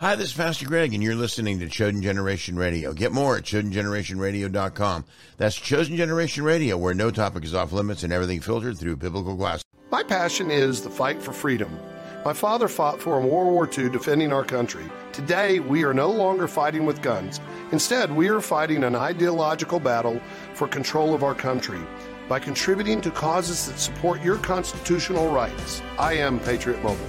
Hi, this is Pastor Greg, and you're listening to Chosen Generation Radio. Get more at ChosenGenerationRadio.com. That's Chosen Generation Radio, where no topic is off limits and everything filtered through biblical glass. My passion is the fight for freedom. My father fought for in World War II defending our country. Today, we are no longer fighting with guns. Instead, we are fighting an ideological battle for control of our country by contributing to causes that support your constitutional rights. I am Patriot Mobile.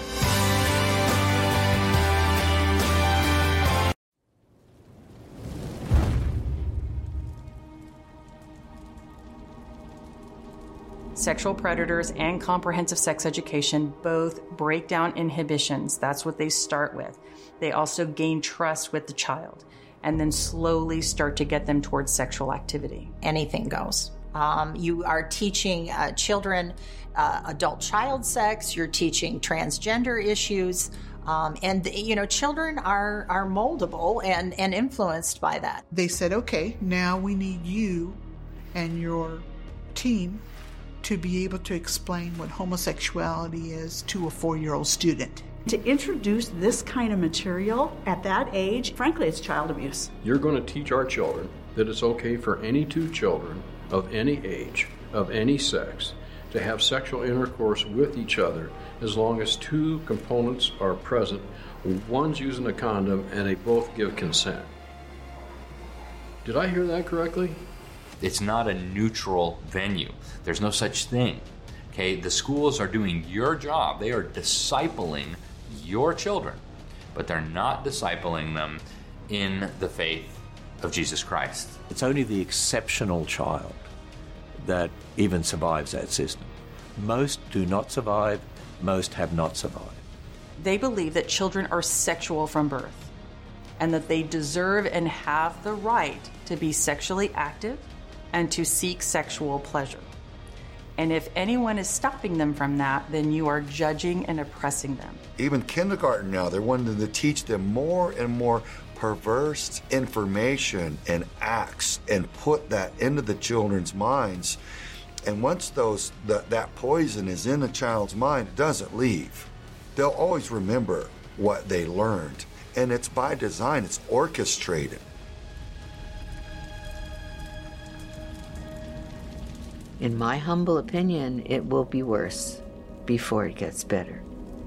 Sexual predators and comprehensive sex education both break down inhibitions. That's what they start with. They also gain trust with the child and then slowly start to get them towards sexual activity. Anything goes. You are teaching children adult child sex. You're teaching transgender issues. And, you know, children are moldable and influenced by that. They said, okay, now we need you and your team to be able to explain what homosexuality is to a 4-year-old student. To introduce this kind of material at that age, frankly, it's child abuse. You're going to teach our children that it's okay for any two children of any age, of any sex, to have sexual intercourse with each other as long as two components are present. One's using a condom and they both give consent. Did I hear that correctly? It's not a neutral venue. There's no such thing. Okay, the schools are doing your job. They are discipling your children, but they're not discipling them in the faith of Jesus Christ. It's only the exceptional child that even survives that system. Most do not survive. Most have not survived. They believe that children are sexual from birth and that they deserve and have the right to be sexually active and to seek sexual pleasure. And if anyone is stopping them from that, then you are judging and oppressing them. Even kindergarten now, they're wanting to teach them more and more perverse information and acts and put that into the children's minds. And once that poison is in a child's mind, it doesn't leave. They'll always remember what they learned. And it's by design, it's orchestrated. In my humble opinion, it will be worse before it gets better.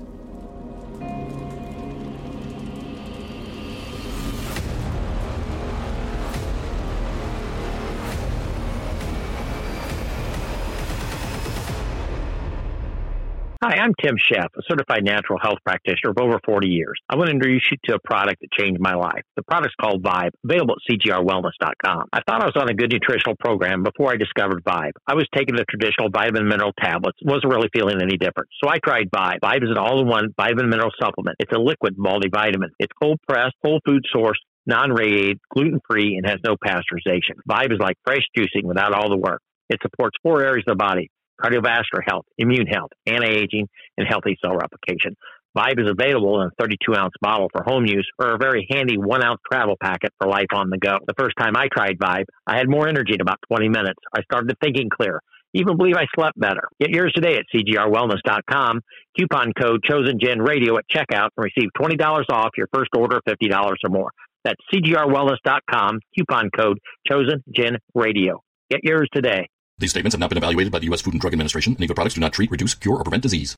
Hi, I'm Tim Sheff, a certified natural health practitioner of over 40 years. I want to introduce you to a product that changed my life. The product's called Vibe, available at CGRWellness.com. I thought I was on a good nutritional program before I discovered Vibe. I was taking the traditional vitamin mineral tablets, wasn't really feeling any different. So I tried Vibe. Vibe is an all-in-one vitamin mineral supplement. It's a liquid multivitamin. It's cold-pressed, whole food sourced, non-radiated, gluten-free, and has no pasteurization. Vibe is like fresh juicing without all the work. It supports 4 areas of the body: cardiovascular health, immune health, anti-aging, and healthy cell replication. Vibe is available in a 32-ounce bottle for home use or a very handy 1-ounce travel packet for life on the go. The first time I tried Vibe, I had more energy in about 20 minutes. I started thinking clear. Even believe I slept better. Get yours today at CGRWellness.com. Coupon code ChosenGenRadio at checkout and receive $20 off your first order of $50 or more. That's CGRWellness.com. Coupon code ChosenGenRadio. Get yours today. These statements have not been evaluated by the U.S. Food and Drug Administration, and other products do not treat, reduce, cure, or prevent disease.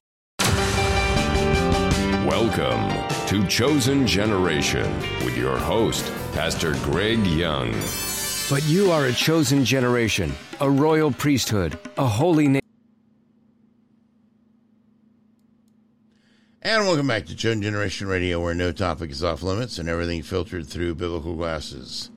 Welcome to Chosen Generation with your host, Pastor Greg Young. But you are a chosen generation, a royal priesthood, a holy nation. And welcome back to Chosen Generation Radio, where no topic is off limits and everything filtered through biblical glasses.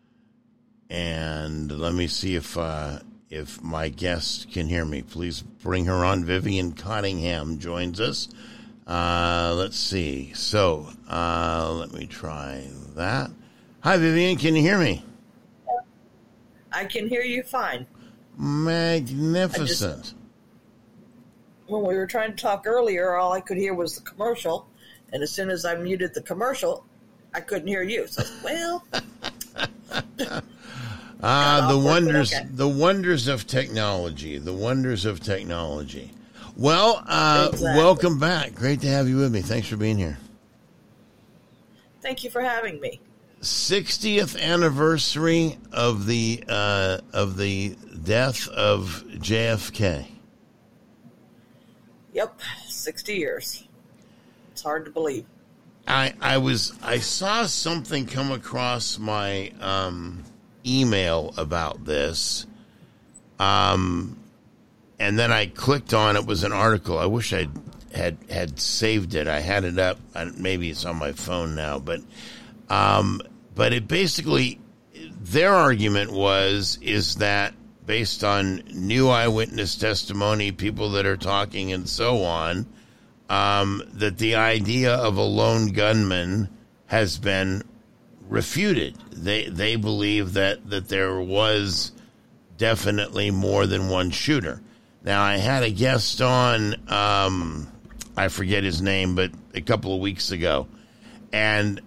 And let me see if my guest can hear me. Please bring her on. Vivian Cottingham joins us. Let's see. So, let me try that. Hi, Vivian. Can you hear me? I can hear you fine. Magnificent. When we were trying to talk earlier, all I could hear was the commercial. And as soon as I muted the commercial, I couldn't hear you. So, well... the wonders of technology. The wonders of technology. Well, exactly. Welcome back. Great to have you with me. Thanks for being here. Thank you for having me. 60th anniversary of the death of JFK. Yep, 60 years. It's hard to believe. I saw something come across my email about this, and then I clicked on it. It was an article. I wish I had saved it. I had it up. Maybe it's on my phone now, but it basically, their argument is that based on new eyewitness testimony, people that are talking and so on, that the idea of a lone gunman has been refuted. They believe that there was definitely more than one shooter. Now, I had a guest on, I forget his name, but a couple of weeks ago, and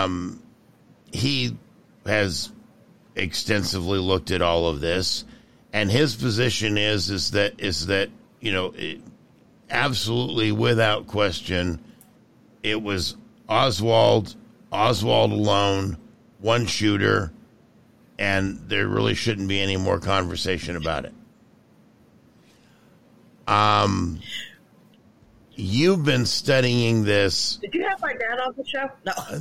he has extensively looked at all of this, and his position is that absolutely without question, it was Oswald alone, one shooter, and there really shouldn't be any more conversation about it. You've been studying this. Did you have my dad on the show?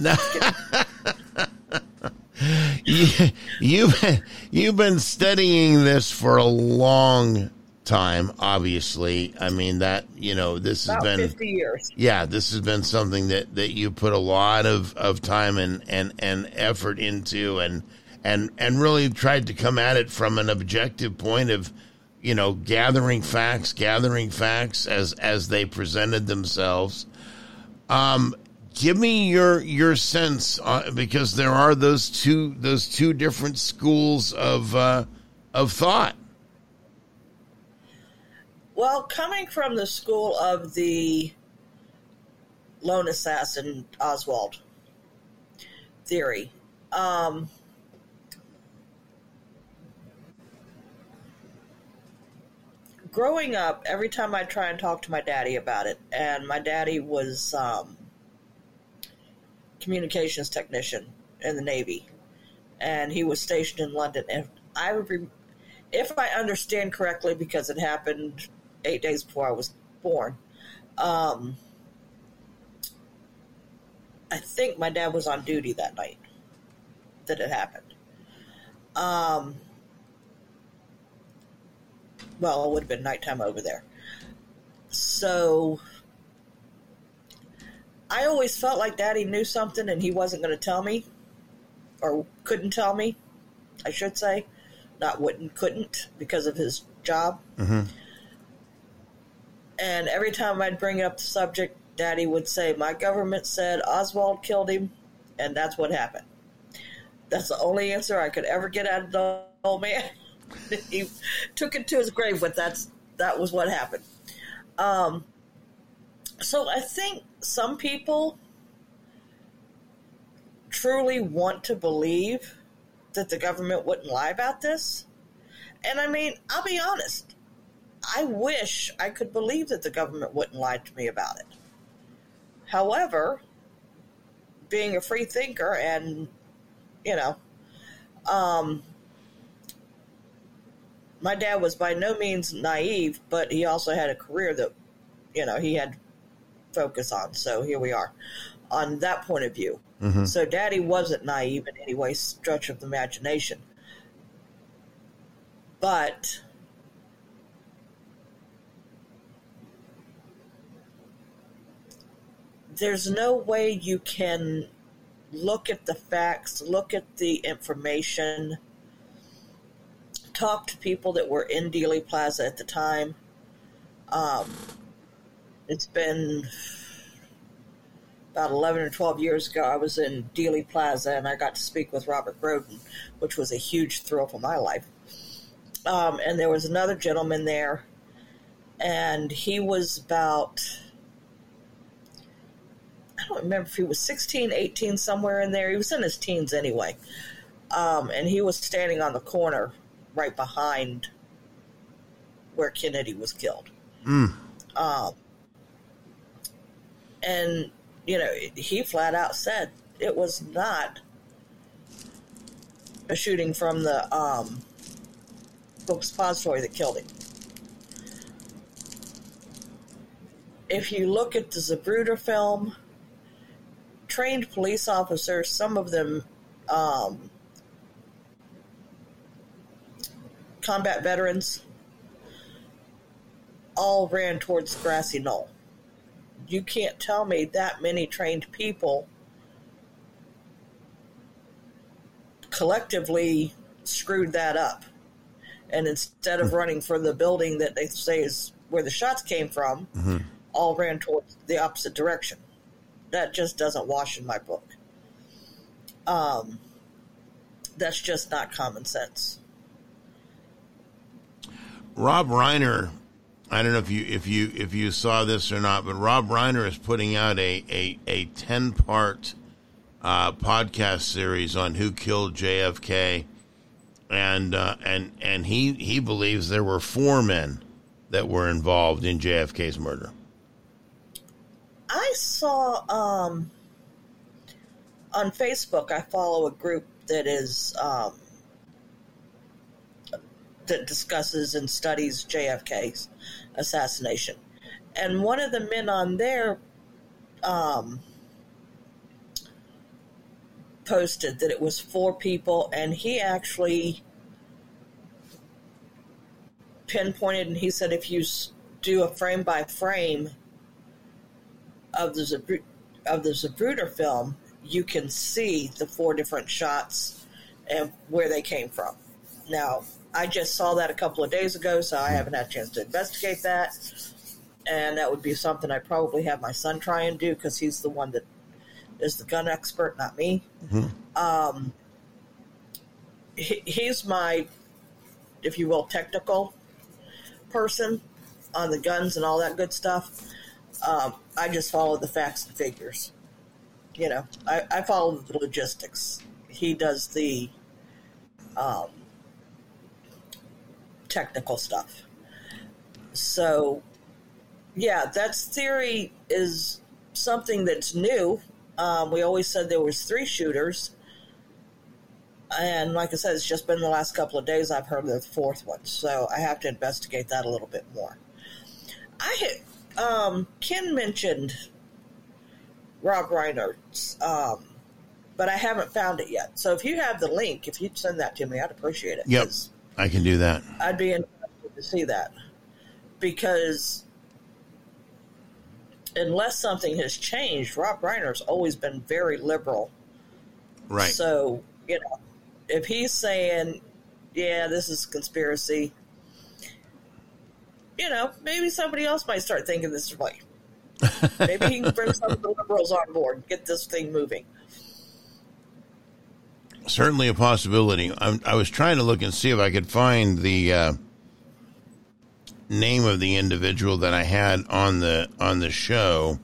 No. You've been studying this for a long time, obviously. I mean, that, this has been 50 years. Yeah, this has been something that you put a lot of time and effort into, and really tried to come at it from an objective point of, gathering facts as they presented themselves. Give me your sense, because there are those two different schools of thought. Well, coming from the school of the lone assassin Oswald theory, growing up, every time I try and talk to my daddy about it, and my daddy was communications technician in the Navy, and he was stationed in London, and if I understand correctly, because it happened 8 days before I was born, I think my dad was on duty that night that it happened. Well, it would have been nighttime over there. So I always felt like Daddy knew something and he wasn't going to tell me, or couldn't tell me, I should say. Not couldn't, because of his job. Mm-hmm. And every time I'd bring up the subject, Daddy would say, my government said Oswald killed him, and that's what happened. That's the only answer I could ever get out of the old man. He took it to his grave, but that was what happened. So I think some people truly want to believe that the government wouldn't lie about this. And I mean, I'll be honest. I wish I could believe that the government wouldn't lie to me about it. However, being a free thinker and, my dad was by no means naive, but he also had a career that, he had to focus on. So here we are on that point of view. Mm-hmm. So Daddy wasn't naive in any way, stretch of the imagination. But there's no way you can look at the facts, look at the information, talk to people that were in Dealey Plaza at the time. It's been about 11 or 12 years ago. I was in Dealey Plaza and I got to speak with Robert Groden, which was a huge thrill for my life. And there was another gentleman there, and he was about, I don't remember if he was 16, 18, somewhere in there. He was in his teens anyway. And he was standing on the corner right behind where Kennedy was killed. Mm. And, he flat out said it was not a shooting from the book expository that killed him. If you look at the Zapruder film, trained police officers, some of them combat veterans, all ran towards the grassy knoll. You can't tell me that many trained people collectively screwed that up. And instead of running for the building that they say is where the shots came from, all ran towards the opposite direction. That just doesn't wash in my book. That's just not common sense. Rob Reiner, I don't know if you saw this or not, but Rob Reiner is putting out a 10-part podcast series on who killed JFK, and he believes there were 4 men that were involved in JFK's murder. I saw on Facebook, I follow a group that is that discusses and studies JFK's assassination. And one of the men on there posted that it was 4 people, and he actually pinpointed, and he said if you do a frame by frame of the Zapruder film, you can see the 4 different shots and where they came from. Now, I just saw that a couple of days ago, so I haven't had a chance to investigate that. And that would be something I'd probably have my son try and do, because he's the one that is the gun expert, not me. He's my, if you will, technical person on the guns and all that good stuff. I just follow the facts and figures. You know, I follow the logistics. He does the technical stuff. So, yeah, that theory is something that's new. We always said there was 3 shooters. And like I said, it's just been the last couple of days I've heard of the 4th one. So I have to investigate that a little bit more. Ken mentioned Rob Reiner's, but I haven't found it yet. So if you have the link, if you'd send that to me, I'd appreciate it. Yep, I can do that. I'd be interested to see that. Because unless something has changed, Rob Reiner's always been very liberal. Right. So, you know, if he's saying, yeah, this is a conspiracy, you know, maybe somebody else might start thinking this way. Maybe he can bring some of the liberals on board and get this thing moving. Certainly a possibility. I was trying to look and see if I could find the name of the individual that I had on the show.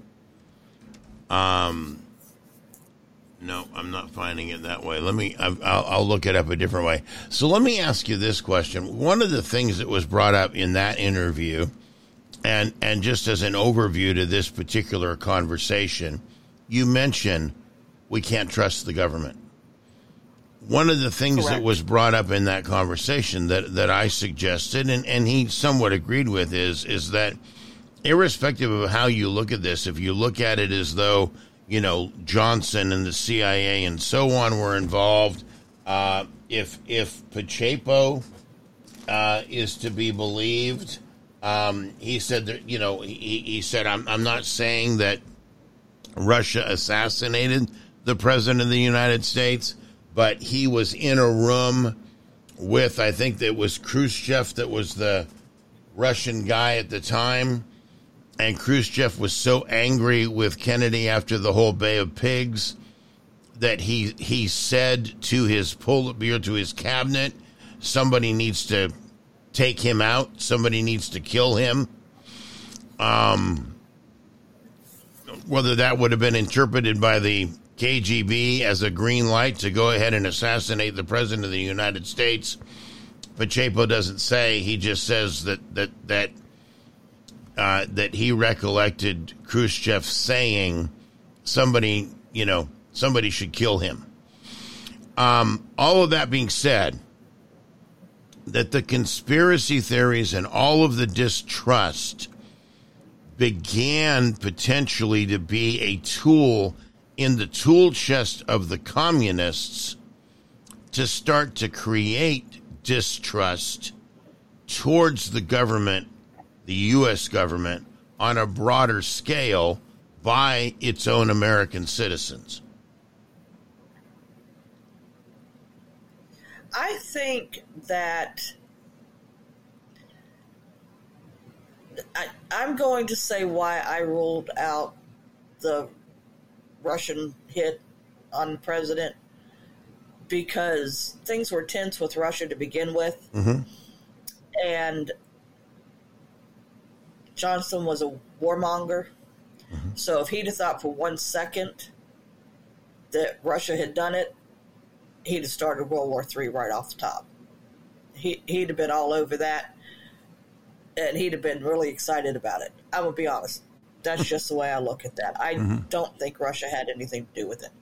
No, I'm not finding it that way. I'll look it up a different way. So let me ask you this question. One of the things that was brought up in that interview, and just as an overview to this particular conversation, you mentioned we can't trust the government. One of the things that was brought up in that conversation that I suggested, and he somewhat agreed with, is that irrespective of how you look at this, if you look at it as though, you know, Johnson and the CIA and so on were involved, if Pacheco is to be believed, he said that, you know, he said, I'm not saying that Russia assassinated the president of the United States, but he was in a room with, I think that was Khrushchev, that was the Russian guy at the time. And Khrushchev was so angry with Kennedy after the whole Bay of Pigs that he said to his Politburo, to his cabinet, somebody needs to take him out. Somebody needs to kill him. Whether that would have been interpreted by the KGB as a green light to go ahead and assassinate the president of the United States, Pacheco doesn't say. He just says that he recollected Khrushchev saying somebody, you know, somebody should kill him. All of that being said, that the conspiracy theories and all of the distrust began potentially to be a tool in the tool chest of the communists to start to create distrust towards the government, the U.S. government, on a broader scale by its own American citizens. I think that I'm going to say why I ruled out the Russian hit on the president, because things were tense with Russia to begin with. Mm-hmm. And Johnson was a warmonger. Mm-hmm. So if he'd have thought for 1 second that Russia had done it, he'd have started World War III right off the top. He'd have been all over that, and he'd have been really excited about it. I'm going to be honest. That's just the way I look at that. I don't think Russia had anything to do with it.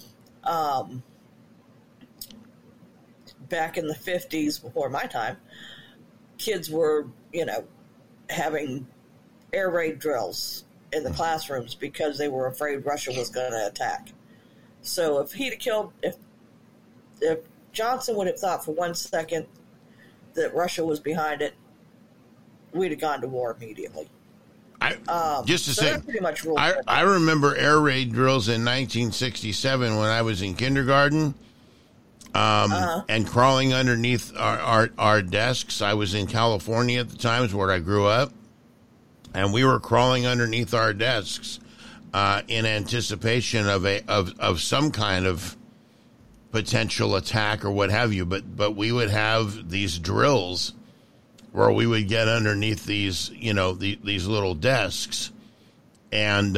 Back in the 50s, before my time, kids were, having air raid drills in the classrooms because they were afraid Russia was going to attack. So if he'd have killed, if Johnson would have thought for 1 second that Russia was behind it, we'd have gone to war immediately. Just to say, pretty much I remember air raid drills in 1967 when I was in kindergarten, and crawling underneath our desks. I was in California at the time, is where I grew up, and we were crawling underneath our desks in anticipation of some kind of potential attack or what have you. But we would have these drills where we would get underneath these, these little desks, and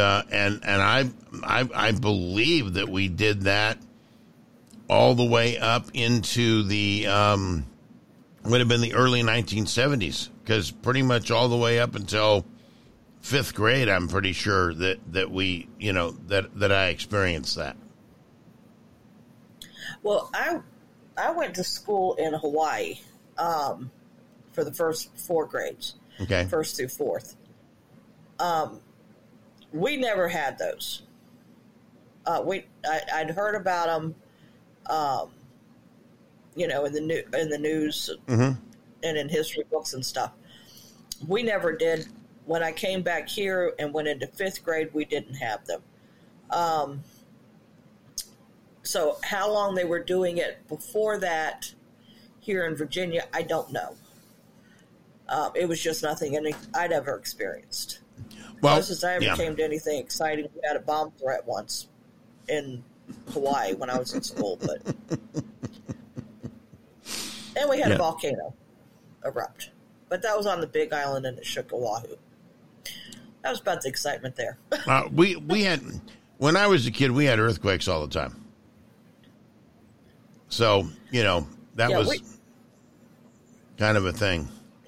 I believe that we did that all the way up into the would have been the early 1970s, because pretty much all the way up until 5th grade, I'm pretty sure that we, that I experienced that. Well, I went to school in Hawaii. For the first 4 grades, okay, 1st through 4th. We never had those. I'd heard about them, in the news and in history books and stuff. We never did. When I came back here and went into 5th grade, we didn't have them. So how long they were doing it before that here in Virginia, I don't know. It was just nothing I'd ever experienced. Well, closest I ever came to anything exciting, we had a bomb threat once in Hawaii when I was in school, and we had a volcano erupt, but that was on the Big Island and it shook Oahu. That was about the excitement there. We had, when I was a kid, we had earthquakes all the time. So that was kind of a thing.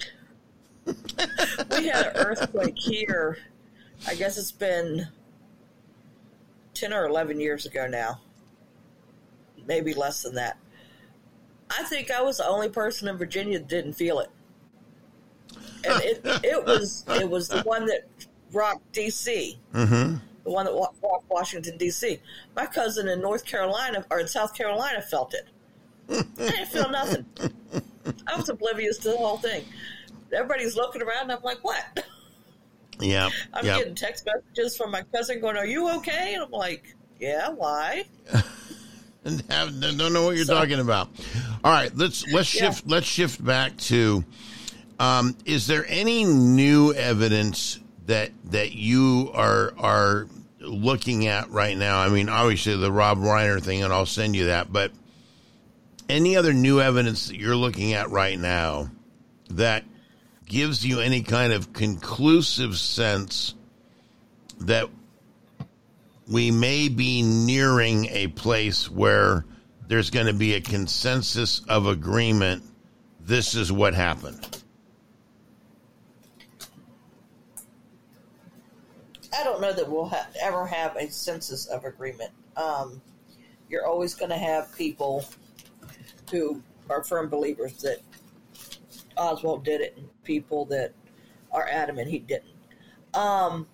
We had an earthquake here. I guess it's been 10 or 11 years ago now. Maybe less than that. I think I was the only person in Virginia that didn't feel it. And it was the one that rocked D.C. Mm-hmm. The one that rocked Washington, D.C. My cousin in North Carolina, or in South Carolina, felt it. I didn't feel nothing. I was oblivious to the whole thing. Everybody's looking around, and I'm like, what? Yeah. I'm getting text messages from my cousin going, are you okay? And I'm like, yeah, why? Don't know what you're talking about. All right, let's shift back to, is there any new evidence that you are looking at right now? I mean, obviously the Rob Reiner thing, and I'll send you that, but any other new evidence that you're looking at right now that gives you any kind of conclusive sense that we may be nearing a place where there's going to be a consensus of agreement, this is what happened? I don't know that we'll ever have a census of agreement. You're always going to have people who are firm believers that Oswald did it and people that are adamant he didn't. I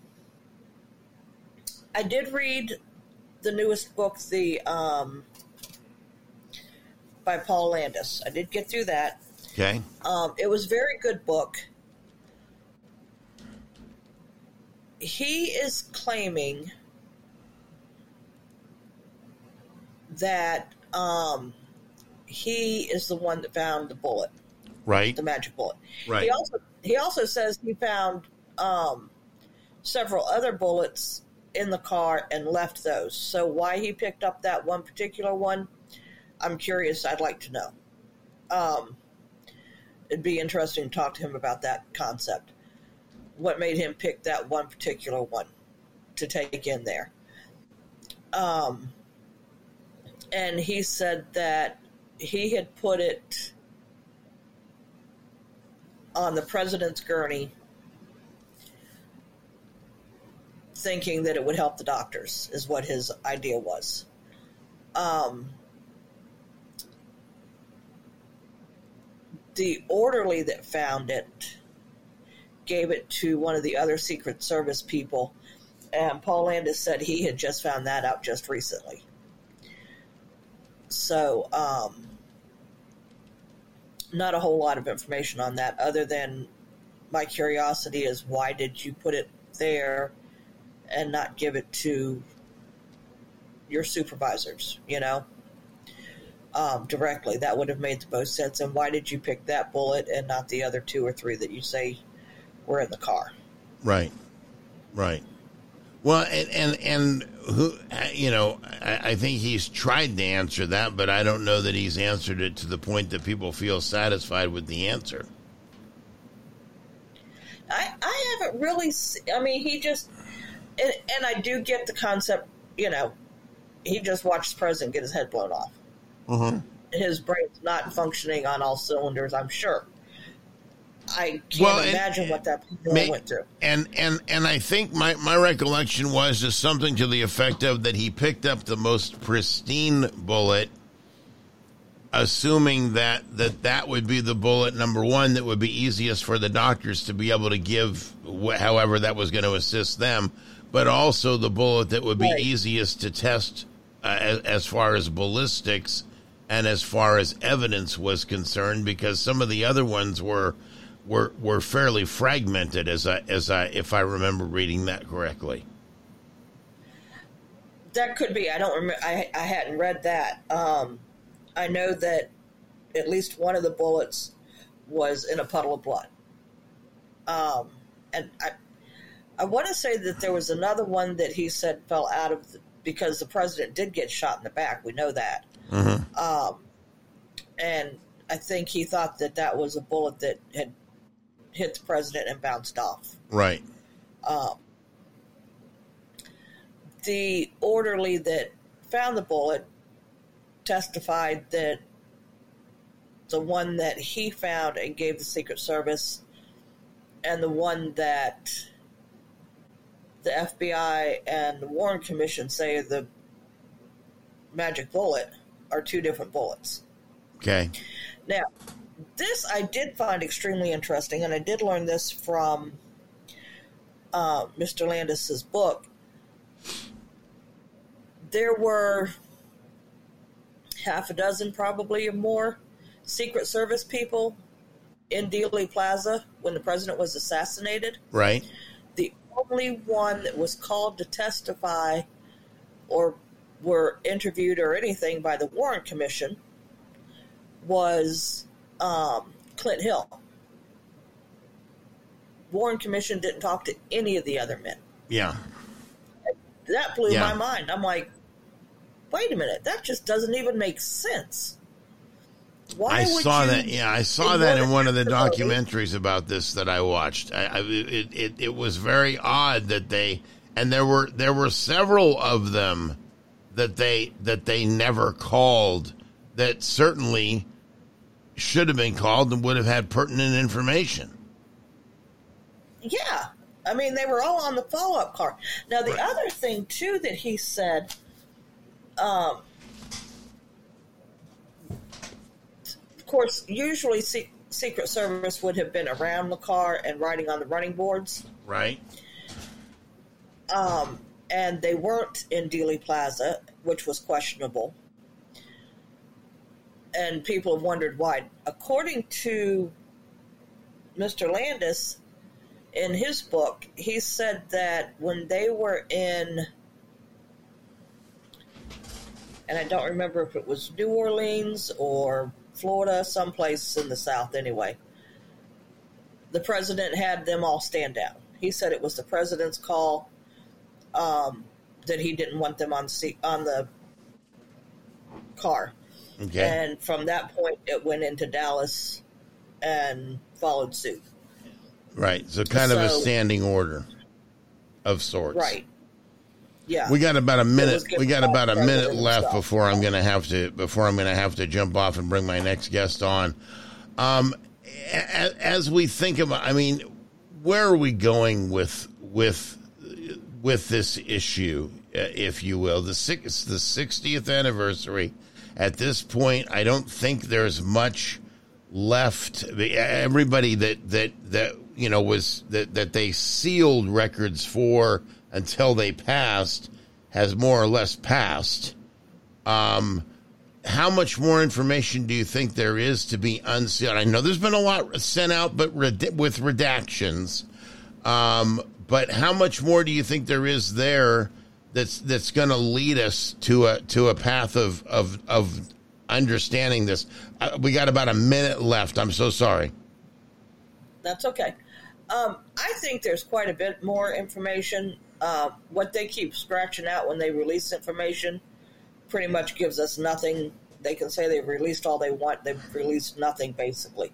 did read the newest book, by Paul Landis. I did get through that. Okay. It was a very good book. He is claiming that he is the one that found the bullet. Right. The magic bullet. Right. He also says he found several other bullets in the car and left those. So why he picked up that one particular one, I'm curious. I'd like to know. It'd be interesting to talk to him about that concept. What made him pick that one particular one to take in there? And he said that he had put it on the president's gurney thinking that it would help the doctors, is what his idea was. The orderly that found it gave it to one of the other Secret Service people, and Paul Landis said he had just found that out just recently. So, not a whole lot of information on that, other than my curiosity is, why did you put it there and not give it to your supervisors, directly? That would have made the most sense. And why did you pick that bullet and not the other 2 or 3 that you say were in the car? Right. Well, and who, I think he's tried to answer that, but I don't know that he's answered it to the point that people feel satisfied with the answer. I haven't really, he just, and I do get the concept, he just watched the president get his head blown off. Mm-hmm. His brain's not functioning on all cylinders, I'm sure. I can't imagine what that person went through. And I think my recollection was just something to the effect of that he picked up the most pristine bullet, assuming that would be the bullet, number one, that would be easiest for the doctors to be able to give, however that was going to assist them, but also the bullet that would be easiest to test as far as ballistics and as far as evidence was concerned, because some of the other ones were fairly fragmented, as I if I remember reading that correctly. That could be. I don't remember. I hadn't read that. I know that at least one of the bullets was in a puddle of blood. And I want to say that there was another one that he said fell out of because the president did get shot in the back. We know that. Mm-hmm. And I think he thought that was a bullet that had hit the president and bounced off. Right. The orderly that found the bullet testified that the one that he found and gave the Secret Service and the one that the FBI and the Warren Commission say the magic bullet are 2 different bullets. Okay. Now, this I did find extremely interesting, and I did learn this from Mr. Landis's book. There were half a dozen, probably, or more, Secret Service people in Dealey Plaza when the president was assassinated. Right. The only one that was called to testify or were interviewed or anything by the Warren Commission was Clint Hill. Warren Commission didn't talk to any of the other men. Yeah. That blew my mind. I'm like, wait a minute, that just doesn't even make sense. Why I saw that. Yeah, I saw that in one of the documentaries about this that I watched. It was very odd that there were several of them that they never called, that certainly should have been called and would have had pertinent information. Yeah, I mean, they were all on the follow-up card. Now, the other thing, too, that he said, of course, usually Secret Service would have been around the car and riding on the running boards. Right. And they weren't in Dealey Plaza, which was questionable. And people have wondered why. According to Mr. Landis, in his book, he said that when they were in, and I don't remember if it was New Orleans or Florida, someplace in the South anyway, the president had them all stand down. He said it was the president's call, that he didn't want them on the car. Okay. And from that point, it went into Dallas and followed suit. Right. So kind of a standing order of sorts. Right. Yeah. We got about a minute. We got about a minute left before I'm going to have to jump off and bring my next guest on. As we think about, I mean, where are we going with this issue, if you will? It's the 60th anniversary. At this point, I don't think there's much left. Everybody that you know was that they sealed records for until they passed has more or less passed. How much more information do you think there is to be unsealed? I know there's been a lot sent out, but with redactions. But how much more do you think there is there that's going to lead us to a path of understanding this? We got about a minute left. I'm so sorry. That's okay. I think there's quite a bit more information. What they keep scratching out when they release information pretty much gives us nothing. They can say they've released all they want. They've released nothing, basically.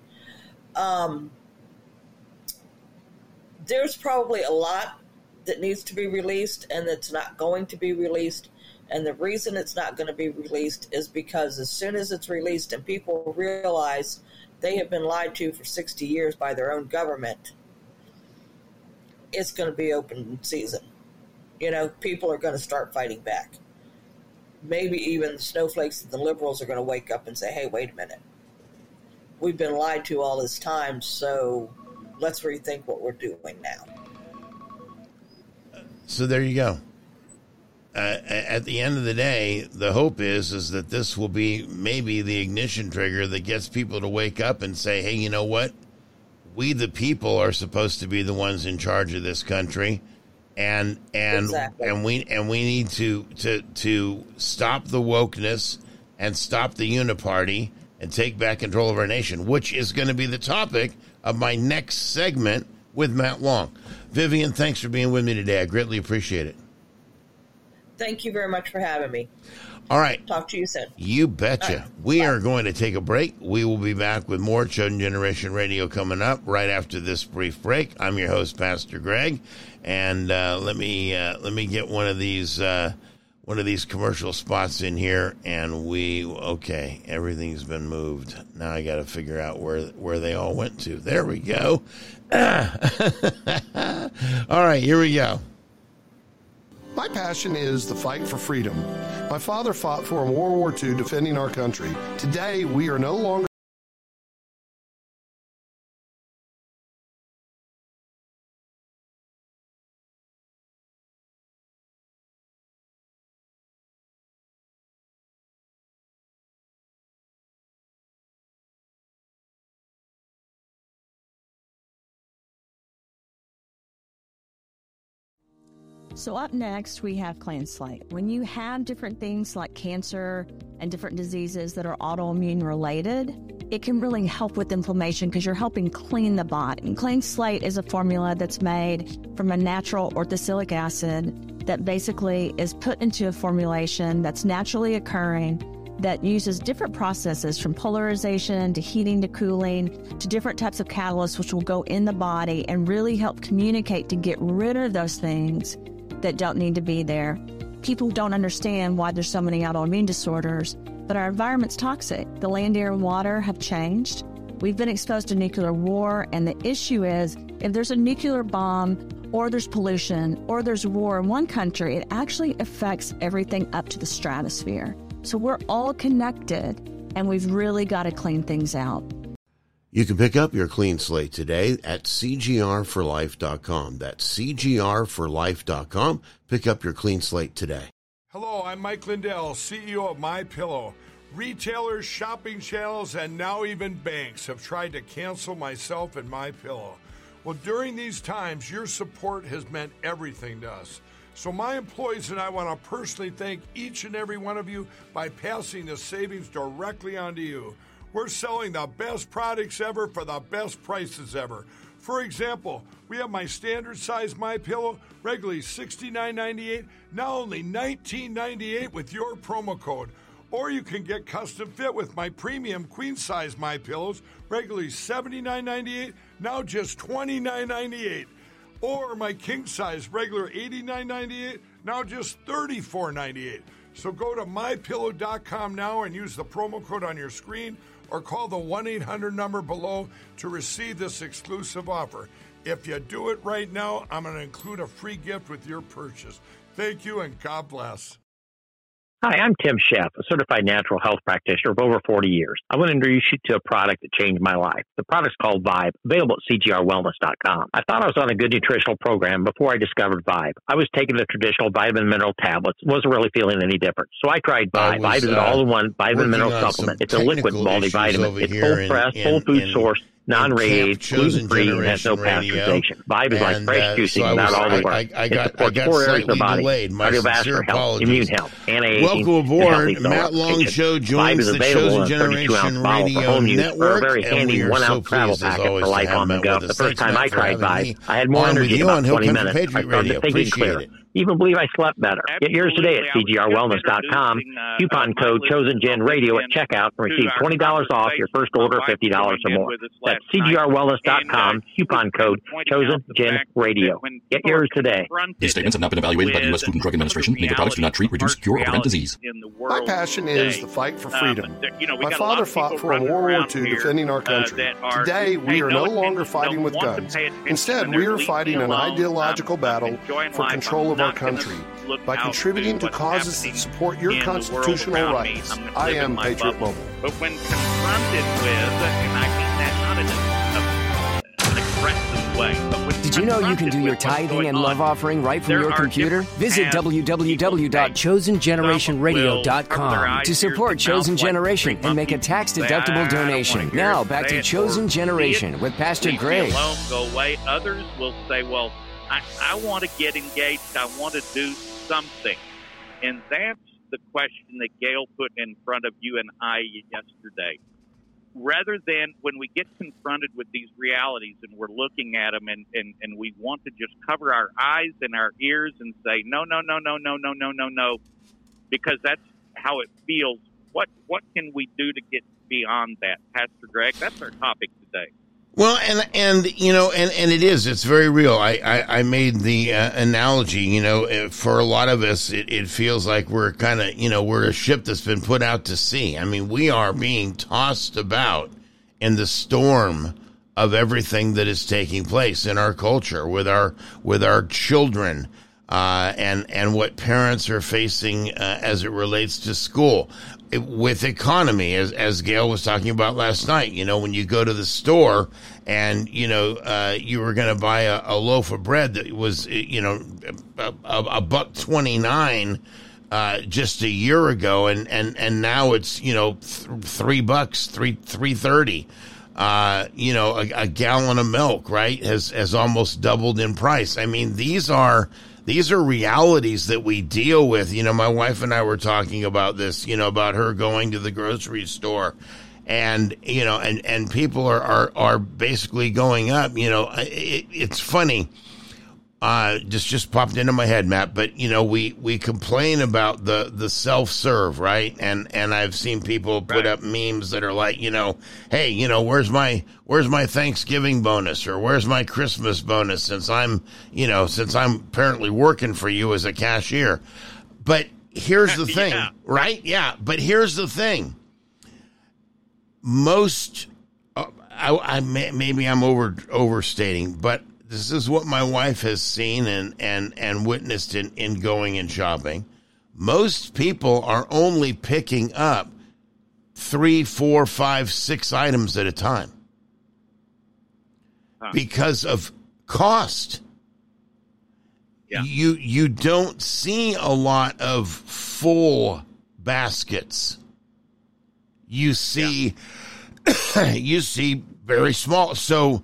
There's probably a lot that needs to be released and that's not going to be released. And the reason it's not going to be released is because as soon as it's released and people realize they have been lied to for 60 years by their own government, it's going to be open season. You know, people are going to start fighting back. Maybe even the snowflakes and the liberals are going to wake up and say, hey, wait a minute. We've been lied to all this time, so let's rethink what we're doing now. So there you go. At the end of the day, the hope is that this will be maybe the ignition trigger that gets people to wake up and say, hey, you know what? We, the people, are supposed to be the ones in charge of this country. And exactly. and we need to stop the wokeness and stop the uniparty and take back control of our nation, which is going to be the topic of my next segment with Matt Long. Vivian, thanks for being with me today. I greatly appreciate it. Thank you very much for having me. All right. Talk to you soon. You betcha. Right. We are going to take a break. We will be back with more Chosen Generation Radio coming up right after this brief break. I'm your host, Pastor Greg, and let me get one of these commercial spots in here, and okay, everything's been moved. Now I got to figure out where they all went to. There we go. All right, here we go. My passion is the fight for freedom. My father fought for in World War II defending our country. Today, we are no longer So up next, we have Clean Slate. When you have different things like cancer and different diseases that are autoimmune related, it can really help with inflammation because you're helping clean the body. And Clean Slate is a formula that's made from a natural orthosilic acid that basically is put into a formulation that's naturally occurring that uses different processes from polarization to heating to cooling to different types of catalysts which will go in the body and really help communicate to get rid of those things that don't need to be there. People don't understand why there's so many autoimmune disorders, but our environment's toxic. The land, air, and water have changed. We've been exposed to nuclear war, and the issue is if there's a nuclear bomb or there's pollution, or there's war in one country, it actually affects everything up to the stratosphere. So we're all connected, and we've really got to clean things out. You can pick up your clean slate today at cgrforlife.com. That's cgrforlife.com. Pick up your clean slate today. Hello, I'm Mike Lindell, CEO of MyPillow. Retailers, shopping channels, and now even banks have tried to cancel myself and MyPillow. Well, during these times, your support has meant everything to us. So my employees and I want to personally thank each and every one of you by passing the savings directly on to you. We're selling the best products ever for the best prices ever. For example, we have my standard size MyPillow, regularly $69.98, now only $19.98 with your promo code. Or you can get custom fit with my premium queen size MyPillows, regularly $79.98, now just $29.98. Or my king size, regular $89.98, now just $34.98. So go to MyPillow.com now and use the promo code on your screen, or call the 1-800 number below to receive this exclusive offer. If you do it right now, I'm going to include a free gift with your purchase. Thank you, and God bless. Hi, I'm Tim Sheff, a certified natural health practitioner of over 40 years. I want to introduce you to a product that changed my life. The product's called Vibe, available at cgrwellness.com. I thought I was on a good nutritional program before I discovered Vibe. I was taking the traditional vitamin mineral tablets, wasn't really feeling any different. So I tried Vibe. Vibe is an all-in-one vitamin mineral supplement. It's a liquid multivitamin. It's full-pressed, whole food source, non-radiated, gluten-free, and has no pasteurization. Vibe is like fresh juicing without all the work. It supports 4 areas of the body: cardiovascular health, immune health, anti-aging. Welcome aboard. Matt Long Show joins the Chosen Generation Radio Network, a very handy 1-ounce travel packet for life on the go. The first time I tried Vibe, I had more energy in about 20 minutes. I started thinking clearer. Even believe I slept better. Get yours today at cgrwellness.com. Coupon code ChosenGenRadio at checkout and receive $20 off your first order of $50 or more. That's cgrwellness.com. Coupon code ChosenGenRadio. Get yours today. These statements have not been evaluated by the U.S. Food and Drug Administration. Any of the products do not treat, reduce, cure, or prevent disease. My passion is the fight for freedom. My father fought for in World War II defending our country. Today, we are no longer fighting with guns. Instead, we are fighting an ideological battle for control of our country by contributing to causes that support your constitutional rights. I am Patriot Mobile. But when confronted with, and I mean that not in an aggressive way, but when did you know you can do your tithing and love offering right from your computer? Visit www.chosengenerationradio.com to support Chosen Generation and make a tax-deductible donation. Now, back to Chosen Generation with Pastor Greg. Go away. Others will say, well, I want to get engaged. I want to do something. And that's the question that Gail put in front of you and I yesterday. Rather than when we get confronted with these realities and we're looking at them and we want to just cover our eyes and our ears and say, no, because that's how it feels. What can we do to get beyond that, Pastor Greg? That's our topic today. Well, and you know, and it is, it's very real. I made the analogy, you know, for a lot of us, it feels like we're kind of, you know, we're a ship that's been put out to sea. I mean, we are being tossed about in the storm of everything that is taking place in our culture with our children, and what parents are facing, as it relates to school. With economy, as Gail was talking about last night, you know, when you go to the store and, you know, you were going to buy a loaf of bread that was, you know, $1.29 just a year ago, and now it's, you know, $3, $3.30. You know, a gallon of milk, right, has almost doubled in price. I mean, these are realities that we deal with. You know, my wife and I were talking about this, you know, about her going to the grocery store, and, you know, and people are basically going up. You know, it's funny. Just popped into my head, Matt, but, you know, we complain about the self-serve, right? And I've seen people put up memes that are like, you know, hey, you know, where's my Thanksgiving bonus, or where's my Christmas bonus, since I'm apparently working for you as a cashier. But here's the thing, right? Yeah. But here's the thing. Most, maybe I'm overstating, but this is what my wife has seen and witnessed in going and shopping. Most people are only picking up 3, 4, 5, 6 items at a time because of cost. Yeah. You don't see a lot of full baskets. You see you see very small. So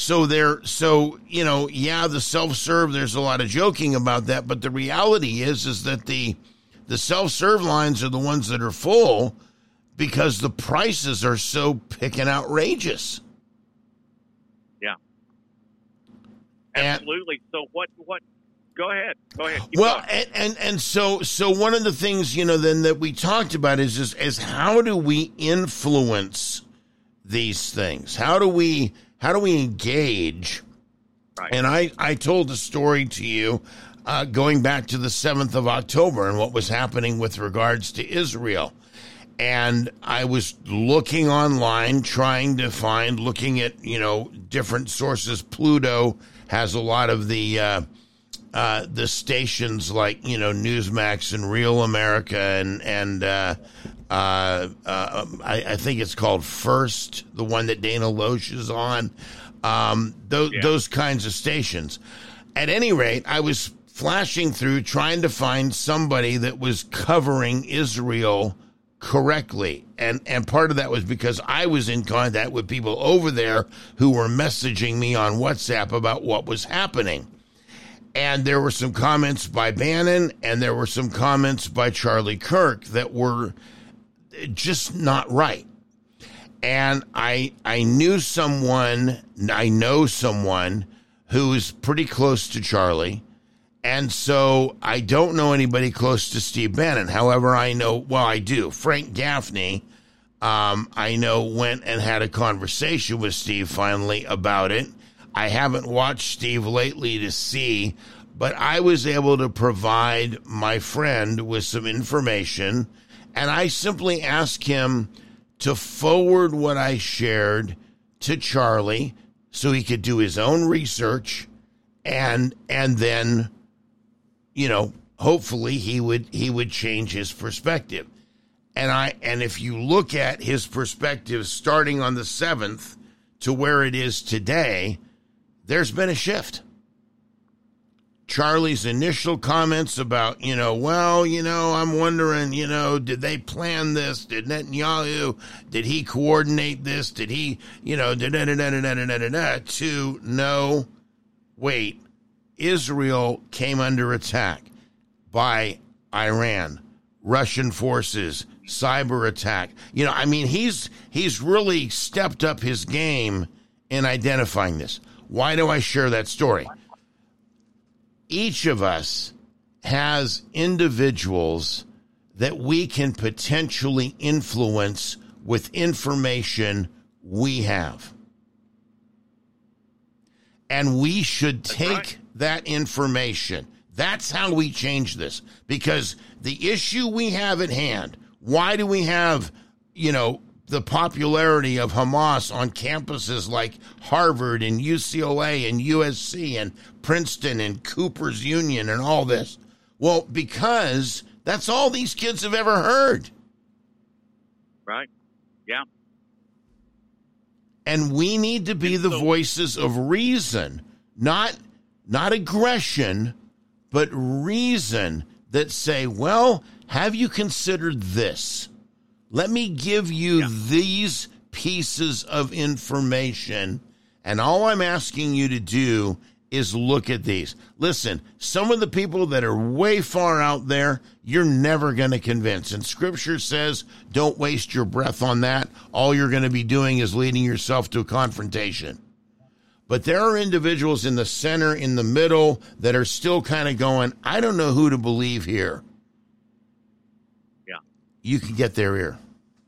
the self-serve, there's a lot of joking about that, but the reality is that the self-serve lines are the ones that are full because the prices are so picking outrageous. Yeah. Absolutely. So what go ahead. Keep well, going. and so one of the things, then that we talked about is how do we influence these things? How do we engage? Right. And I told a story to you going back to the 7th of October and what was happening with regards to Israel. And I was looking online, looking at, different sources. Pluto has a lot of the stations like, Newsmax and Real America and I think it's called First, the one that Dana Loesch is on, those kinds of stations. At any rate, I was flashing through trying to find somebody that was covering Israel correctly. And part of that was because I was in contact with people over there who were messaging me on WhatsApp about what was happening. And there were some comments by Bannon and there were some comments by Charlie Kirk that were just not right. And I know someone who's pretty close to Charlie. And so I don't know anybody close to Steve Bannon. However, I do. Frank Gaffney, I know went and had a conversation with Steve finally about it. I haven't watched Steve lately to see, but I was able to provide my friend with some information, and I simply asked him to forward what I shared to Charlie so he could do his own research, and then, hopefully he would change his perspective. And if you look at his perspective starting on the 7th to where it is today, there's been a shift. Charlie's initial comments about, I'm wondering, did they plan this? Did Netanyahu, did he coordinate this? Did he, to no, wait, Israel came under attack by Iran, Russian forces, cyber attack. He's really stepped up his game in identifying this. Why do I share that story? Each of us has individuals that we can potentially influence with information we have. And we should take that information. That's how we change this. Because the issue we have at hand, why do we have, the popularity of Hamas on campuses like Harvard and UCLA and USC and Princeton and Cooper's Union and all this? Well, because that's all these kids have ever heard. Right. Yeah. And we need to be the voices of reason, not aggression, but reason that say, well, have you considered this? Let me give you these pieces of information, and all I'm asking you to do is look at these. Listen, some of the people that are way far out there, you're never going to convince. And Scripture says, don't waste your breath on that. All you're going to be doing is leading yourself to a confrontation. But there are individuals in the center, in the middle, that are still kind of going, I don't know who to believe here. Yeah. You can get their ear.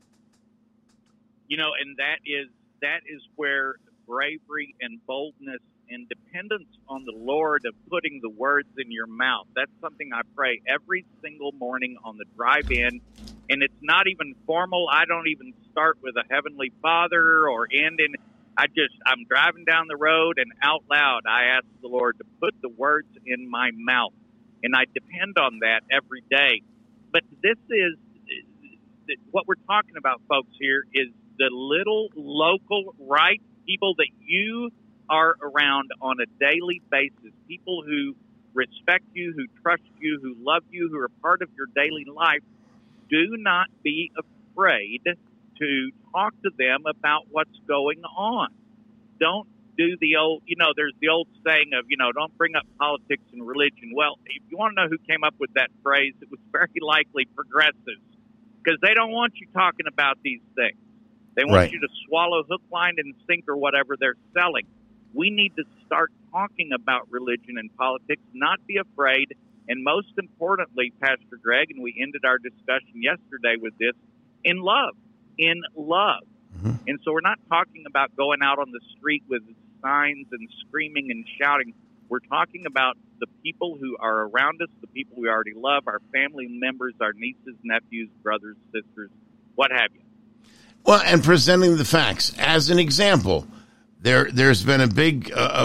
And that is where bravery and boldness and dependence on the Lord of putting the words in your mouth. That's something I pray every single morning on the drive in. And it's not even formal. I don't even start with a Heavenly Father or end in. I'm driving down the road, and out loud, I ask the Lord to put the words in my mouth. And I depend on that every day. But this is what we're talking about, folks, here is the little local right people that you are around on a daily basis, people who respect you, who trust you, who love you, who are part of your daily life. Do not be afraid to talk to them about what's going on. Don't do the old, there's the old saying of, don't bring up politics and religion. Well, if you want to know who came up with that phrase, it was very likely progressives, because they don't want you talking about these things. They want you to swallow hook, line, and sinker whatever they're selling. We need to start talking about religion and politics, not be afraid, and most importantly, Pastor Greg, and we ended our discussion yesterday with this, in love. In love. Mm-hmm. And so we're not talking about going out on the street with signs and screaming and shouting. We're talking about the people who are around us, the people we already love, our family members, our nieces, nephews, brothers, sisters, what have you. Well, and presenting the facts. As an example, there's been a big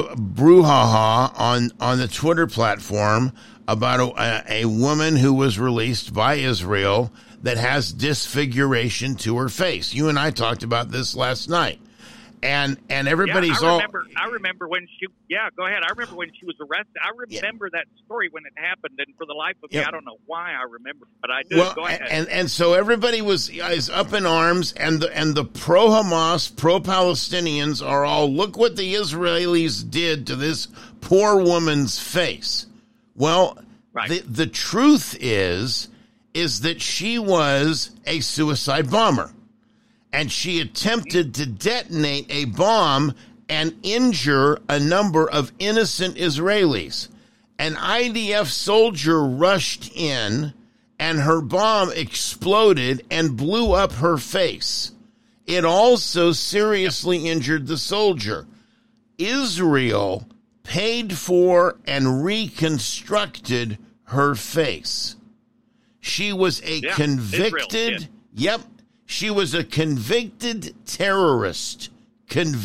brouhaha on the Twitter platform about a woman who was released by Israel that has disfiguration to her face. You and I talked about this last night. And everybody's I remember when she, go ahead. I remember when she was arrested. I remember that story when it happened, and for the life of me, I don't know why I remember, but I do. Well, go ahead. And so everybody is up in arms, and the pro-Hamas, pro-Palestinians are all, look what the Israelis did to this poor woman's face. Well, the truth is that she was a suicide bomber. And she attempted to detonate a bomb and injure a number of innocent Israelis. An IDF soldier rushed in, and her bomb exploded and blew up her face. It also seriously injured the soldier. Israel paid for and reconstructed her face. She was a convicted... She was a convicted terrorist. And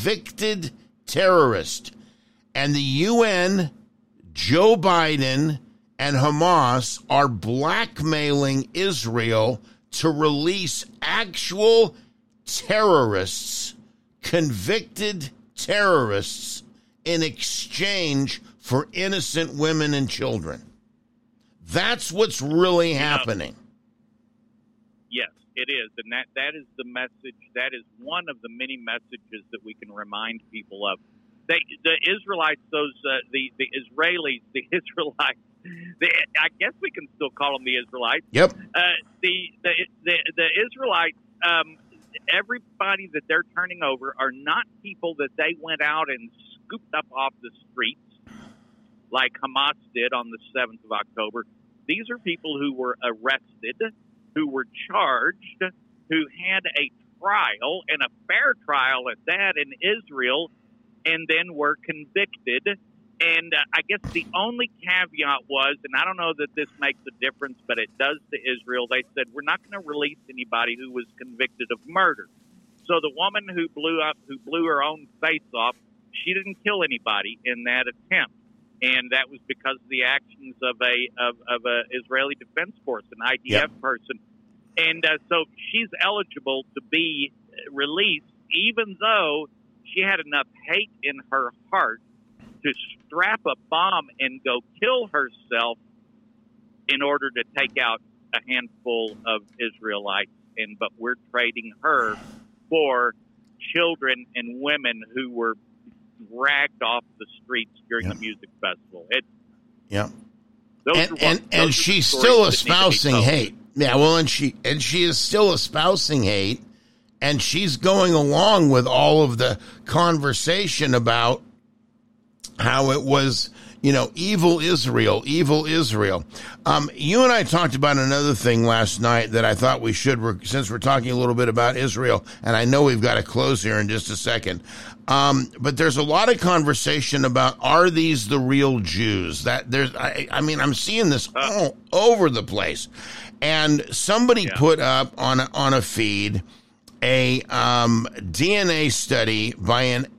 the UN, Joe Biden, and Hamas are blackmailing Israel to release actual terrorists, convicted terrorists, in exchange for innocent women and children. That's what's really happening. Yes, it is. And that is the message. That is one of the many messages that we can remind people of. The Israelites, the Israelis, the Israelites, I guess we can still call them the Israelites. Yep. The Israelites, everybody that they're turning over are not people that they went out and scooped up off the streets like Hamas did on the 7th of October. These are people who were arrested, who were charged, who had a trial, and a fair trial at that in Israel, and then were convicted. And I guess the only caveat was, and I don't know that this makes a difference, but it does to Israel, they said, we're not going to release anybody who was convicted of murder. So the woman who blew her own face off, she didn't kill anybody in that attempt. And that was because of the actions of a Israeli Defense Force, an IDF person. And so she's eligible to be released, even though she had enough hate in her heart to strap a bomb and go kill herself in order to take out a handful of Israelites. But we're trading her for children and women who were dragged off the streets during the music festival. And she's still espousing hate. Yeah, well, and she is still espousing hate, and she's going along with all of the conversation about how it was, evil Israel. You and I talked about another thing last night that I thought we should, since we're talking a little bit about Israel, and I know we've got to close here in just a second. But there's a lot of conversation about, are these the real Jews? I'm seeing this all over the place. And somebody put up on a feed a DNA study by an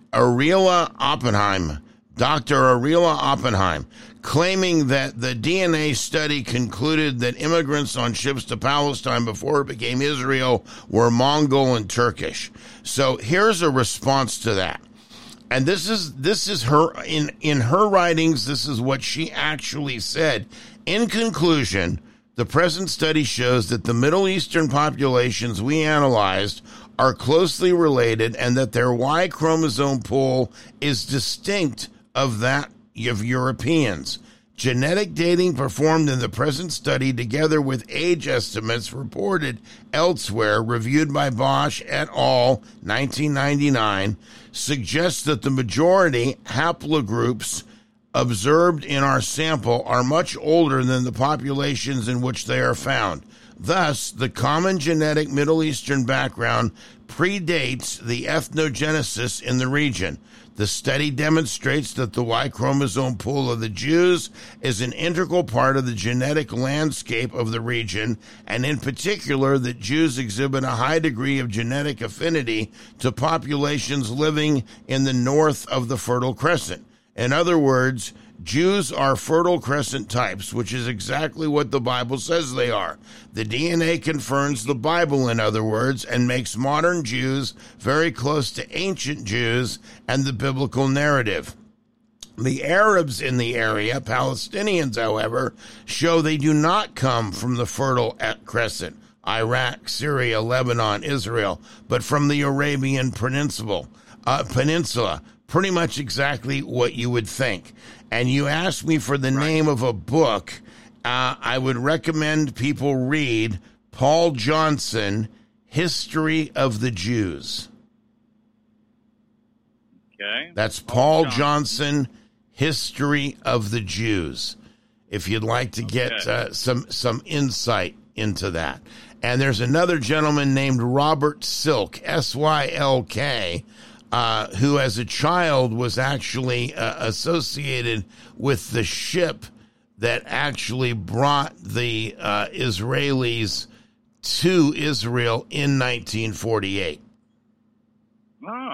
Ariela Oppenheim, Dr. Ariela Oppenheim, claiming that the DNA study concluded that immigrants on ships to Palestine before it became Israel were Mongol and Turkish. So here's a response to that. And this is her in her writings. This is what she actually said. In conclusion, the present study shows that the Middle Eastern populations we analyzed are closely related and that their Y chromosome pool is distinct of that of Europeans. Genetic dating performed in the present study, together with age estimates reported elsewhere, reviewed by Bosch et al., 1999, suggests that the majority haplogroups observed in our sample are much older than the populations in which they are found. Thus, the common genetic Middle Eastern background predates the ethnogenesis in the region. The study demonstrates that the Y chromosome pool of the Jews is an integral part of the genetic landscape of the region, and in particular that Jews exhibit a high degree of genetic affinity to populations living in the north of the Fertile Crescent. In other words, Jews are Fertile Crescent types, which is exactly what the Bible says they are. The DNA confirms the Bible, in other words, and makes modern Jews very close to ancient Jews and the biblical narrative. The Arabs in the area, Palestinians, however, show they do not come from the Fertile Crescent, Iraq, Syria, Lebanon, Israel, but from the Arabian Peninsula. Pretty much exactly what you would think. And you asked me for the name of a book. I would recommend people read Paul Johnson, History of the Jews. Okay. That's Paul Johnson, History of the Jews, if you'd like to get some insight into that. And there's another gentleman named Robert Silk, S-Y-L-K, who as a child was actually associated with the ship that actually brought the Israelis to Israel in 1948. Oh.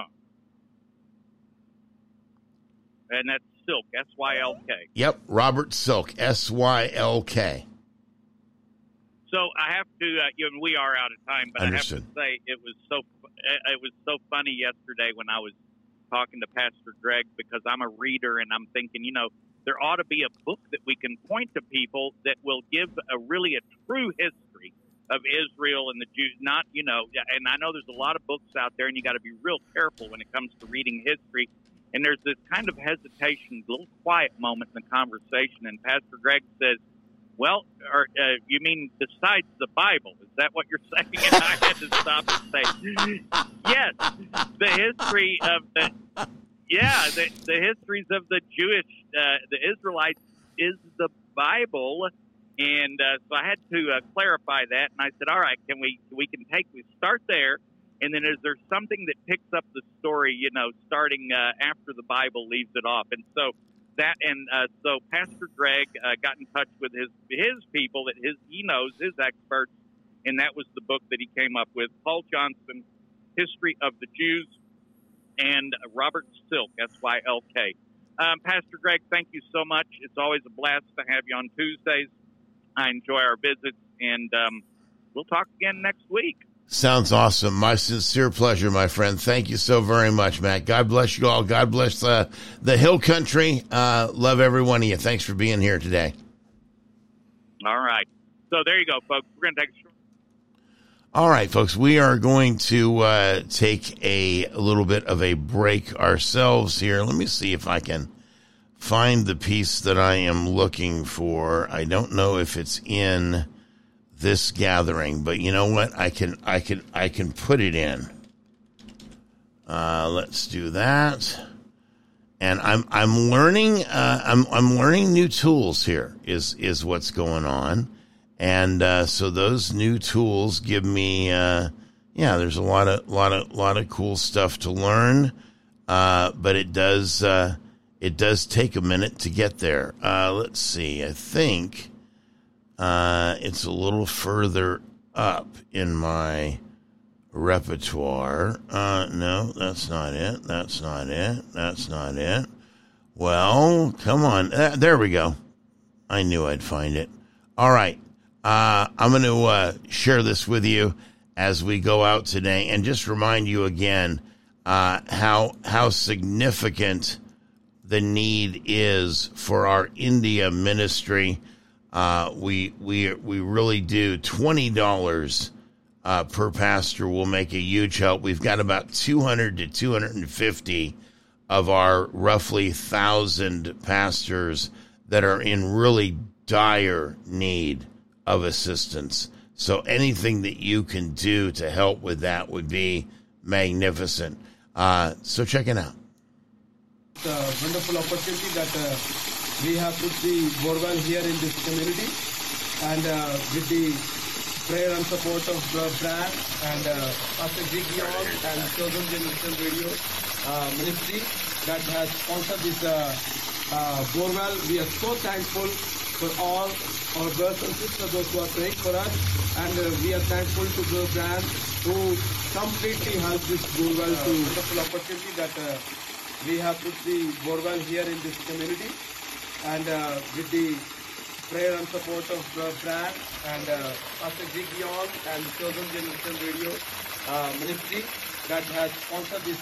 And that's Silk, S-Y-L-K. Yep, Robert Silk, S-Y-L-K. So I have to, we are out of time, but Understood. I have to say it was so funny yesterday when I was talking to Pastor Greg, because I'm a reader and I'm thinking, there ought to be a book that we can point to people that will give a true history of Israel and the Jews. Not, and I know there's a lot of books out there, and you got to be real careful when it comes to reading history. And there's this kind of hesitation, a little quiet moment in the conversation, and Pastor Greg says, well, you mean besides the Bible? Is that what you're saying? And I had to stop and say, yes, the history of the histories of the Jewish, the Israelites is the Bible. And so I had to clarify that. And I said, all right, we start there. And then is there something that picks up the story, starting after the Bible leaves it off? And so so Pastor Greg got in touch with his people that he knows, his experts, and that was the book that he came up with, Paul Johnson, History of the Jews, and Robert Silk, S-Y-L-K. Pastor Greg, thank you so much. It's always a blast to have you on Tuesdays. I enjoy our visits, and we'll talk again next week. Sounds awesome. My sincere pleasure, my friend. Thank you so very much, Matt. God bless you all. God bless the Hill Country. Love every one of you. Thanks for being here today. All right. So there you go, folks. We're going to take a short. All right, folks. We are going to take a little bit of a break ourselves here. Let me see if I can find the piece that I am looking for. I don't know if it's in this gathering, but you know what? I can put it in. Let's do that. And I'm learning. I'm learning new tools here. Is what's going on, and so those new tools give me. There's a lot of cool stuff to learn, but it does take a minute to get there. Let's see. I think. It's a little further up in my repertoire. No, that's not it. That's not it. That's not it. Well, come on. There we go. I knew I'd find it. All right. I'm going to share this with you as we go out today and just remind you again how significant the need is for our India ministry. We really do. $20 per pastor will make a huge help. We've got about 200 to 250 of our roughly 1,000 pastors that are in really dire need of assistance. So anything that you can do to help with that would be magnificent. So check it out. It's a wonderful opportunity that we have put the borewell here in this community, and with the prayer and support of Brad and Pastor Gideon and Chosen Generation Radio Ministry that has sponsored this borewell. We are so thankful for all our brothers and sisters, those who are praying for us, and we are thankful to Brother Brad who completely helped this borewell to wonderful opportunity that we have put the borewell here in this community, and with the prayer and support of Brad and Pastor Gideon and Chosen Generation Radio Ministry that has sponsored this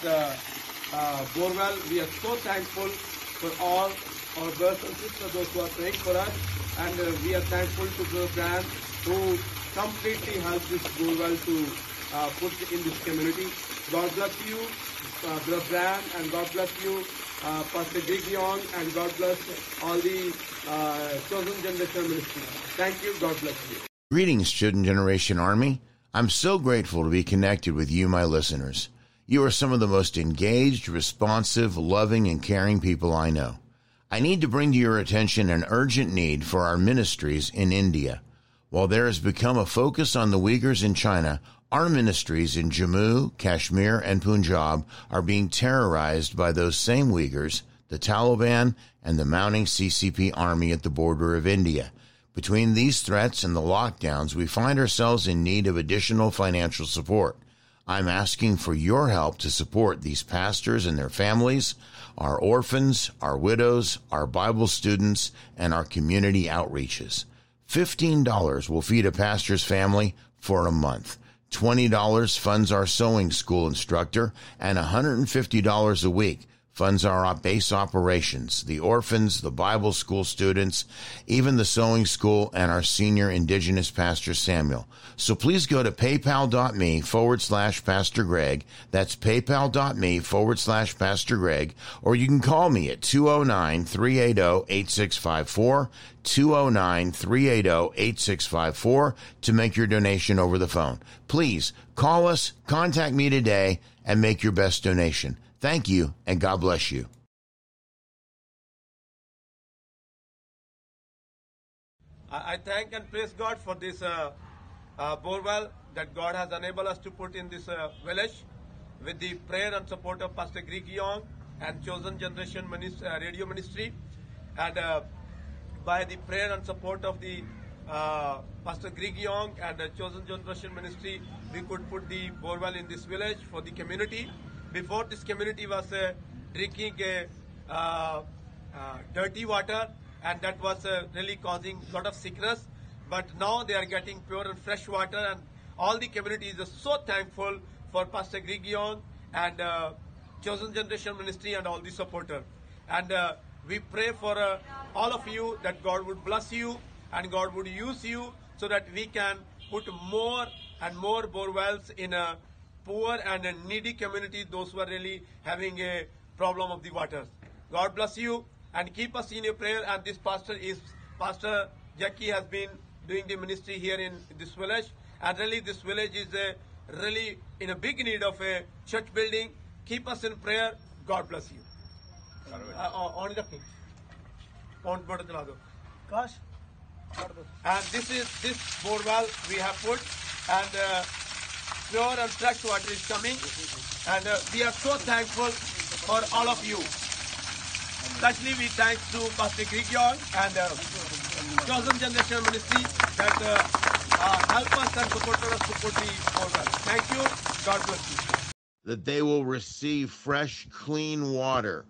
borewell. We are so thankful for all our brothers and sisters, those who are praying for us, and we are thankful to Brother Brad who completely helped this borewell to put in this community. God bless you, Brother Brad, and God bless you, Pastor Gideon, and God bless all the Chosen Generation Ministry. Thank you. God bless you. Greetings, Chosen Generation Army. I'm so grateful to be connected with you, my listeners. You are some of the most engaged, responsive, loving, and caring people I know. I need to bring to your attention an urgent need for our ministries in India. While there has become a focus on the Uyghurs in China, our ministries in Jammu, Kashmir, and Punjab are being terrorized by those same Uyghurs, the Taliban, and the mounting CCP army at the border of India. Between these threats and the lockdowns, we find ourselves in need of additional financial support. I'm asking for your help to support these pastors and their families, our orphans, our widows, our Bible students, and our community outreaches. $15 will feed a pastor's family for a month. $20 funds our sewing school instructor, and $150 a week funds our base operations, the orphans, the Bible school students, even the sewing school, and our senior Indigenous pastor Samuel. So please go to paypal.me/Pastor Greg. That's paypal.me/Pastor Greg. Or you can call me at 209-380-8654, 209-380-8654 to make your donation over the phone. Please call us, contact me today, and make your best donation. Thank you, and God bless you. I thank and praise God for this borewell that God has enabled us to put in this village with the prayer and support of Pastor Greg Young and Chosen Generation Radio Ministry, and by the prayer and support of the Pastor Greg Young and Chosen Generation Ministry, we could put the borewell in this village for the community. Before, this community was drinking dirty water, and that was really causing a lot of sickness. But now they are getting pure and fresh water, and all the community is so thankful for Pastor Greg Young and Chosen Generation Ministry and all the supporters. And we pray for all of you that God would bless you and God would use you so that we can put more and more borewells in a poor and a needy community, those who are really having a problem of the waters. God bless you and keep us in your prayer. And this Pastor Jackie has been doing the ministry here in this village. And really this village is really in a big need of a church building. Keep us in prayer. God bless you. And this borewell we have put, and pure and fresh water is coming, and we are so thankful for all of you. Especially we thanks to Pastor Greg Young and Chosen Generation Ministry that help us and support us to put the borewell. Thank you. God bless you. That they will receive fresh, clean water.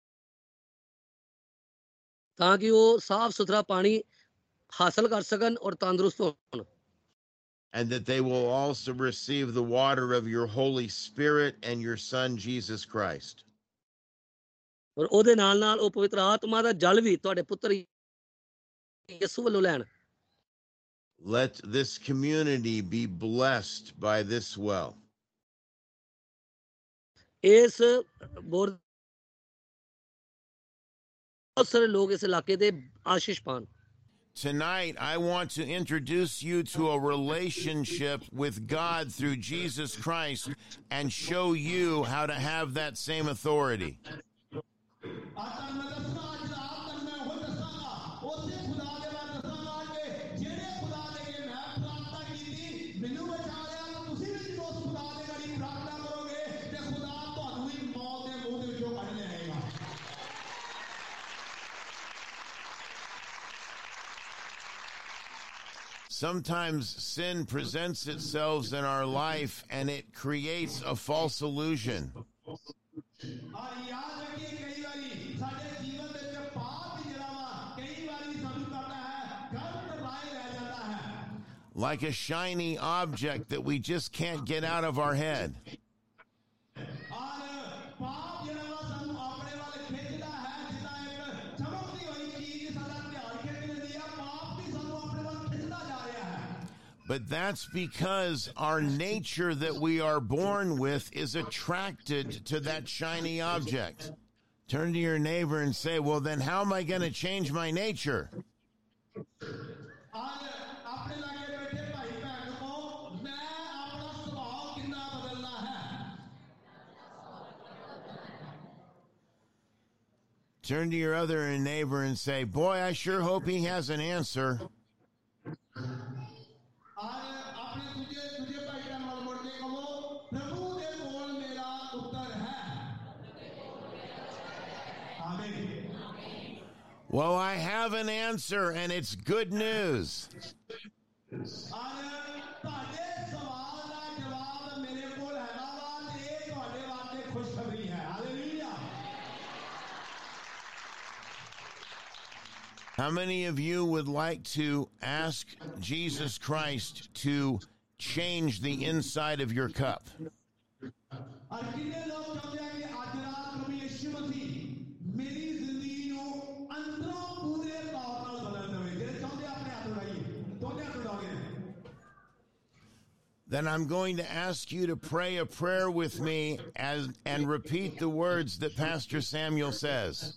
ताकि वो साफ सुथरा पानी हासिल कर सकन और तंदुरुस्त हों. And that they will also receive the water of your Holy Spirit and your Son, Jesus Christ. और ਉਹਦੇ ਨਾਲ ਉਹ ਪਵਿੱਤਰ ਆਤਮਾ ਦਾ ਜਲ ਵੀ ਤੁਹਾਡੇ ਪੁੱਤਰ ਯਿਸੂ ਵੱਲੋਂ ਲੈਣ. Let this community be blessed by this well. ਇਸ ਬਹੁਤ ਸਾਰੇ ਲੋਕ ਇਸ ਇਲਾਕੇ ਦੇ ਆਸ਼ੀਸ਼ ਪਾਣ. Tonight, I want to introduce you to a relationship with God through Jesus Christ and show you how to have that same authority. Sometimes sin presents itself in our life and it creates a false illusion. Like a shiny object that we just can't get out of our head. But that's because our nature that we are born with is attracted to that shiny object. Turn to your neighbor and say, well, then how am I going to change my nature? Turn to your other neighbor and say, boy, I sure hope he has an answer. Well, I have an answer, and it's good news. How many of you would like to ask Jesus Christ to change the inside of your cup? Then I'm going to ask you to pray a prayer with me and repeat the words that Pastor Samuel says.